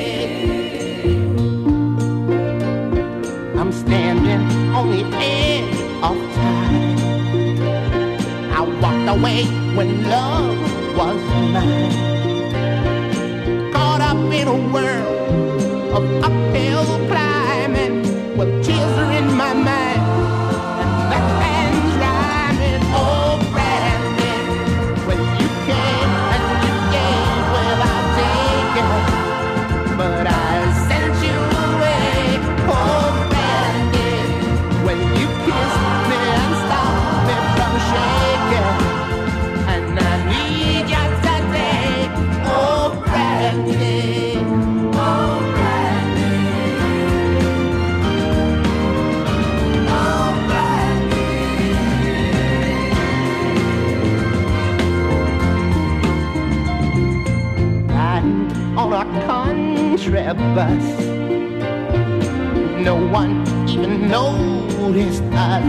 I'm standing on the edge of time. I walked away when love was mine. Caught up in a world of uphill climbing, with tears are in my mind and backhands rhyming. Oh Brandon, when you came and you gave without taking, but I sent you away. Oh Brandon, when you kissed me and stopped me from shaking, and I need you today. Oh Brandon, oh Brandon, oh Brandon. Riding on a country bus, no one even noticed us.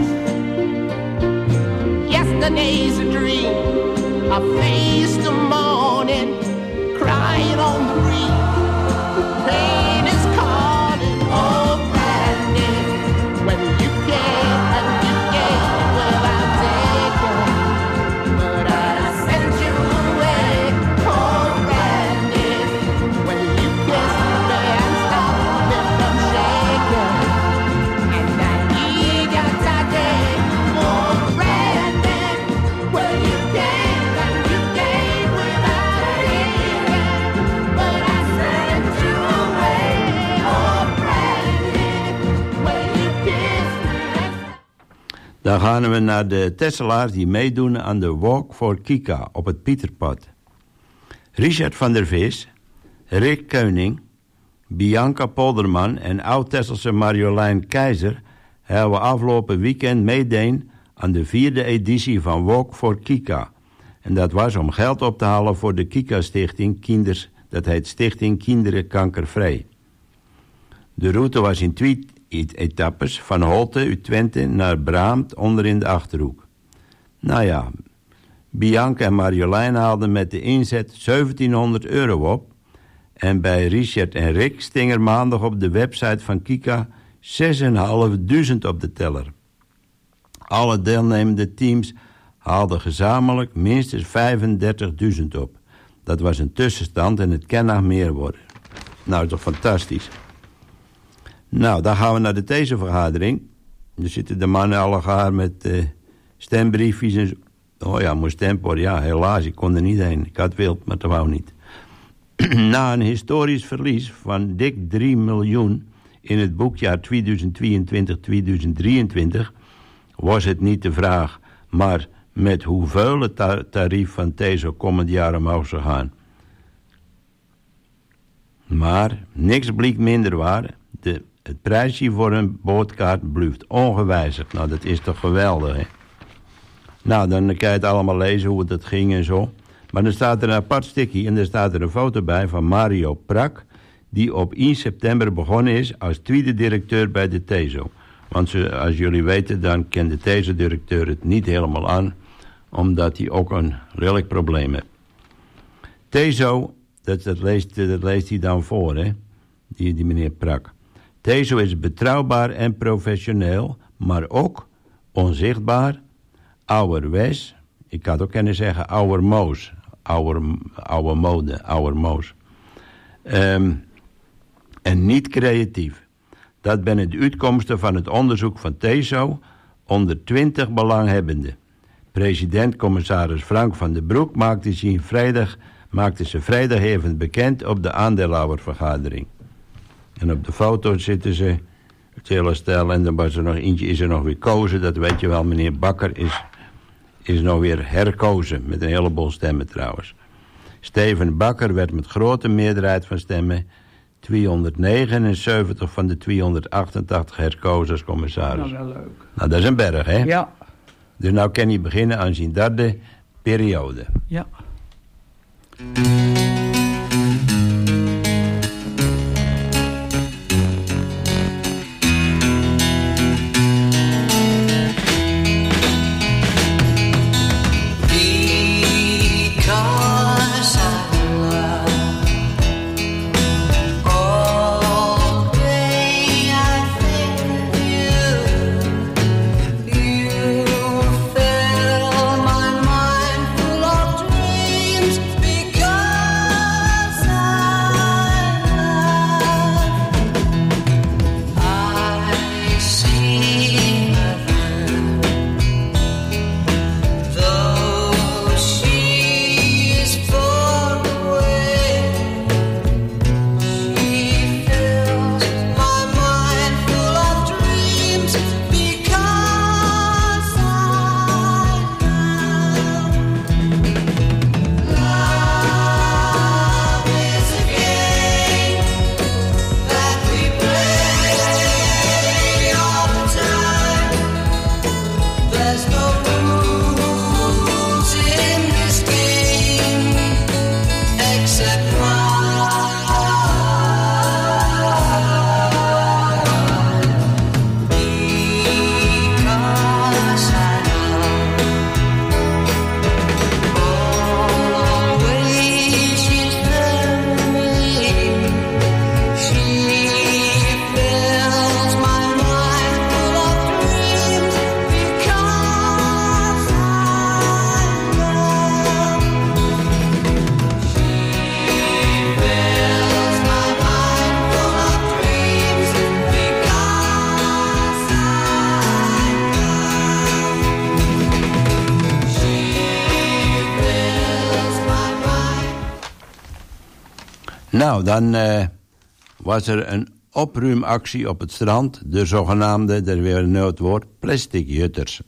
Yesterday's a dream, I faced the morning, crying on the breeze. The pain is calling, oh Brandon. When you came and you gave without taking, but I sent you away, oh Brandon. When you kissed me and stopped me from shaking, and I need you today, oh Brandon. When you came and you gave without taking, but I sent you away, oh Brandon. When you kissed me and Dan gaan we naar de Tesselaars die meedoen aan de Walk for Kika op het Pieterpad. Richard van der Vis, Rick Keuning, Bianca Polderman en oud-Tesselse Marjolein Keizer hebben afgelopen weekend meedeen aan de vierde editie van Walk for Kika. En dat was om geld op te halen voor de Kika-stichting Kinders, dat heet Stichting Kinderen Kankervrij. De route was in twee etappes, van Holte uit Twente naar Braamt onder in de Achterhoek. Nou ja, Bianca en Marjolein haalden met de inzet zeventienhonderd euro op. En bij Richard en Rick sting er maandag op de website van Kika zesduizend op de teller. Alle deelnemende teams haalden gezamenlijk minstens vijfendertigduizend op. Dat was een tussenstand en het kan nog meer worden. Nou, toch fantastisch. Nou, dan gaan we naar de thesenvergadering. Er zitten de mannen al elkaar met uh, stembriefjes en zo. Oh ja, moest stemmen worden. Ja, helaas, ik kon er niet heen. Ik had wild, maar dat wou niet. Na een historisch verlies van dik drie miljoen in het boekjaar tweeduizend tweeëntwintig tweeduizend drieëntwintig... was het niet de vraag, maar met hoeveel het ta- tarief van Tezo komend jaar omhoog zou gaan. Maar niks bleek minder waar. De, het prijsje voor een bootkaart blijft ongewijzigd. Nou, dat is toch geweldig, hè? Nou, dan kan je het allemaal lezen hoe dat ging en zo. Maar dan staat er een apart stukje en er staat er een foto bij van Mario Prak, die op één september begonnen is als tweede directeur bij de Tezo. Want ze, als jullie weten, dan kent de Tezo-directeur het niet helemaal aan, omdat hij ook een redelijk probleem heeft. Tezo, dat, dat, leest, dat leest hij dan voor, hè, die, die meneer Prak. Tezo is betrouwbaar en professioneel, maar ook onzichtbaar, ouderwets. Ik had ook kunnen zeggen oudermoos, ouder, oude mode, oudermoos. Um, en niet creatief. Dat zijn de uitkomsten van het onderzoek van Tezo onder twintig belanghebbenden. President-commissaris Frank van den Broek maakte ze vrijdag, maakte ze vrijdag even bekend op de aandeelhoudervergadering. En op de foto zitten ze, het hele stel, en dan was er nog eentje, is er nog weer kozen, dat weet je wel, meneer Bakker is, is nog weer herkozen, met een heleboel stemmen trouwens. Steven Bakker werd met grote meerderheid van stemmen tweehonderdnegenenzeventig van de tweehonderdachtentachtig herkozen als commissaris. Nou, wel leuk. Nou, dat is een berg, hè? Ja. Dus nou kan hij beginnen aan zijn derde periode. Ja. Nou, dan uh, was er een opruimactie op het strand, de zogenaamde, daar weer een noodwoord, plastic jutters.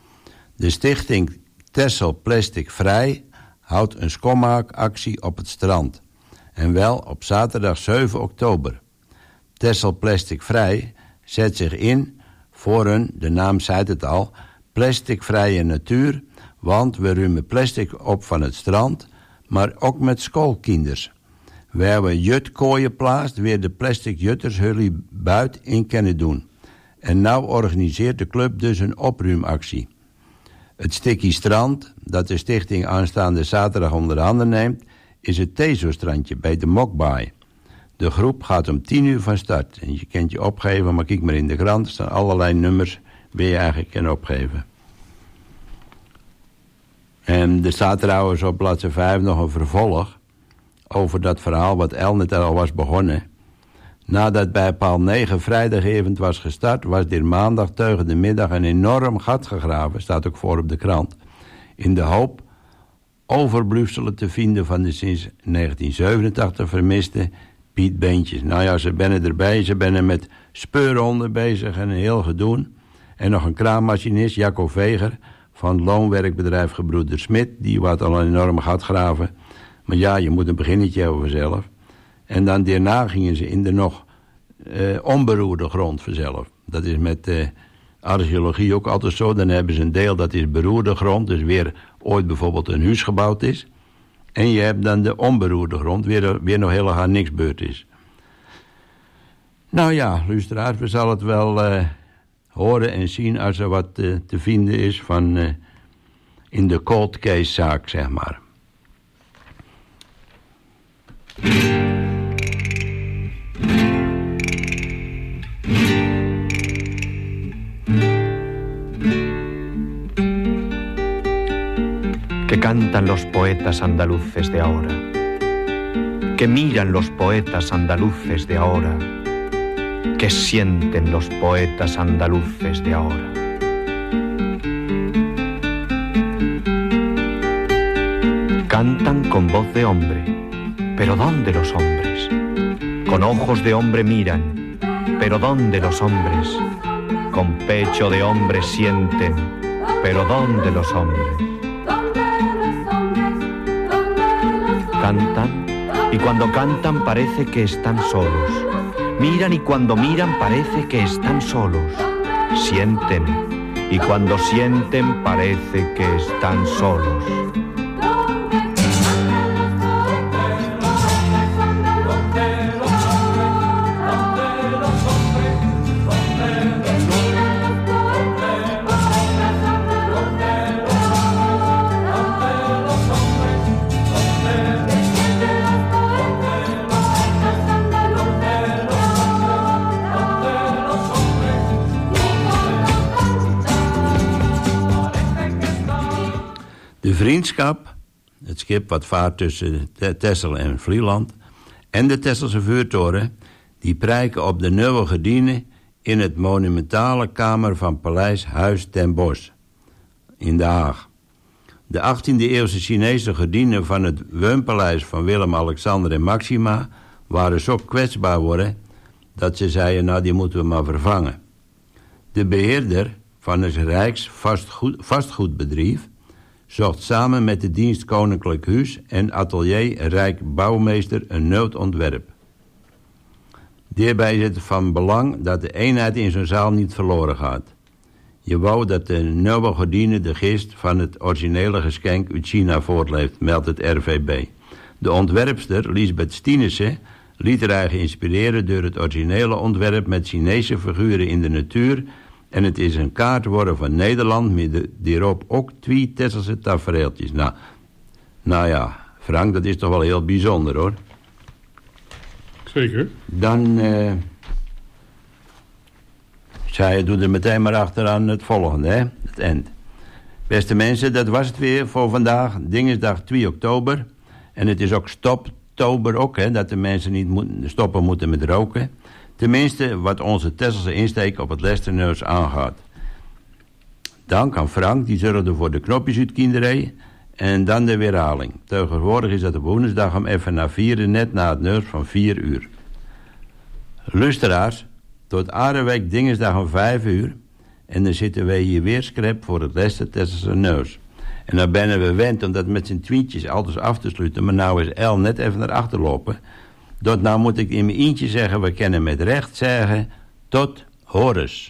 De stichting Texel Plastic Vrij houdt een schoonmaakactie op het strand. En wel op zaterdag zeven oktober. Texel Plastic Vrij zet zich in voor een, de naam zei het al, plasticvrije natuur, want we ruimen plastic op van het strand, maar ook met schoolkinders. We hebben jutkooien plaatst waar de plastic jutters jullie buiten in kunnen doen. En nou organiseert de club dus een opruimactie. Het stikkie strand, dat de stichting aanstaande zaterdag onder handen neemt, is het Tezo-strandje bij de Mokbaai. De groep gaat om tien uur van start. En je kunt je opgeven, maar kijk maar in de krant, er staan allerlei nummers waar je eigenlijk kan opgeven. En er staat trouwens op bladzijde vijf nog een vervolg over dat verhaal wat El net al was begonnen. Nadat bij paal negen vrijdagavond was gestart, was er maandag tegen de middag een enorm gat gegraven, staat ook voor op de krant, in de hoop overblijfselen te vinden van de sinds negentien zevenentachtig vermiste Piet Beentjes. Nou ja, ze zijn erbij, ze zijn met speurhonden bezig en een heel gedoe. En nog een kraammachinist, Jacco Veger, van loonwerkbedrijf Gebroeder Smit, die wat al een enorm gat graven. Maar ja, je moet een beginnetje hebben vanzelf. En dan daarna gingen ze in de nog uh, onberoerde grond vanzelf. Dat is met uh, archeologie ook altijd zo. Dan hebben ze een deel dat is beroerde grond, dus weer ooit bijvoorbeeld een huis gebouwd is. En je hebt dan de onberoerde grond, weer, weer nog helemaal niks gebeurd is. Nou ja, luisteraars, we zullen het wel uh, horen en zien als er wat uh, te vinden is van uh, in de cold case zaak, zeg maar. Que cantan los poetas andaluces de ahora, que miran los poetas andaluces de ahora, que sienten los poetas andaluces de ahora. Cantan con voz de hombre, pero ¿dónde los hombres? Con ojos de hombre miran, pero ¿dónde los hombres? Con pecho de hombre sienten, pero ¿dónde los hombres? Cantan, y cuando cantan parece que están solos. Miran y cuando miran parece que están solos. Sienten, y cuando sienten parece que están solos. De Vriendschap, het schip wat vaart tussen Texel en Vlieland, en de Texelse vuurtoren, die prijken op de nieuwe gedienden in het monumentale kamer van Paleis Huis ten Bosch in Den Haag. De achttiende eeuwse Chinese gedienden van het woonpaleis van Willem, Alexander en Maxima waren zo kwetsbaar worden dat ze zeiden, nou die moeten we maar vervangen. De beheerder van het Rijks vastgoed, vastgoedbedrijf zocht samen met de dienst Koninklijk Huis en Atelier Rijk Bouwmeester een noodontwerp. Hierbij is het van belang dat de eenheid in zo'n zaal niet verloren gaat. Je wou dat de nieuwe gordijnen de gist van het originele geschenk uit China voortleeft, meldt het R V B. De ontwerpster Lisbeth Stienissen liet er haar geïnspireerd door het originele ontwerp met Chinese figuren in de natuur. En het is een kaart worden van Nederland met hierop ook twee Texelse tafereeltjes. Nou, nou ja, Frank, dat is toch wel heel bijzonder hoor. Zeker. Dan uh, zei je, doe er meteen maar achteraan het volgende, hè? Het eind. Beste mensen, dat was het weer voor vandaag. Dinsdag twee oktober. En het is ook stoptober ook, hè? Dat de mensen niet moeten stoppen moeten met roken. Tenminste, wat onze Texelse insteek op het Lesterneus aangaat. Dank aan Frank, die zorgde voor de knopjes uit kinderij. En dan de weerhaling. Tegenwoordig is dat op woensdag om even na vieren, net na het neus van vier uur. Luisteraars, tot Aardeweek dinsdag om vijf uur. En dan zitten wij hier weer scherp voor het Lester Texelse neus. En dan ben we wend om dat met z'n tweetjes altijd af te sluiten. Maar nou is El net even naar achter lopen. Dat nou moet ik in mijn eentje zeggen, we kunnen met recht zeggen, tot horens.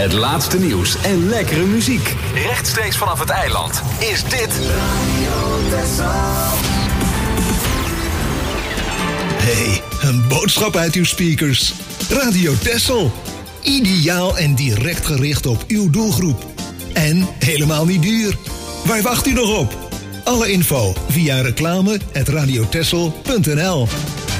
Het laatste nieuws en lekkere muziek. Rechtstreeks vanaf het eiland is dit... Hey, een boodschap uit uw speakers. Radio Texel. Ideaal en direct gericht op uw doelgroep. En helemaal niet duur. Waar wacht u nog op? Alle info via reclame at radiotexel punt n l.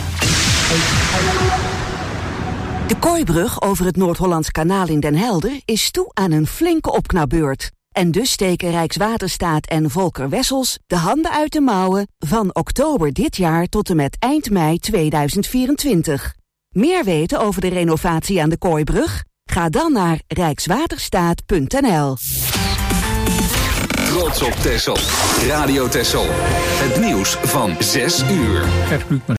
De Kooibrug over het Noord-Hollands Kanaal in Den Helder is toe aan een flinke opknapbeurt. En dus steken Rijkswaterstaat en Volker Wessels de handen uit de mouwen van oktober dit jaar tot en met eind mei tweeduizend vierentwintig. Meer weten over de renovatie aan de Kooibrug? Ga dan naar rijkswaterstaat punt n l. Trots op Texel. Radio Texel. Het nieuws van zes uur.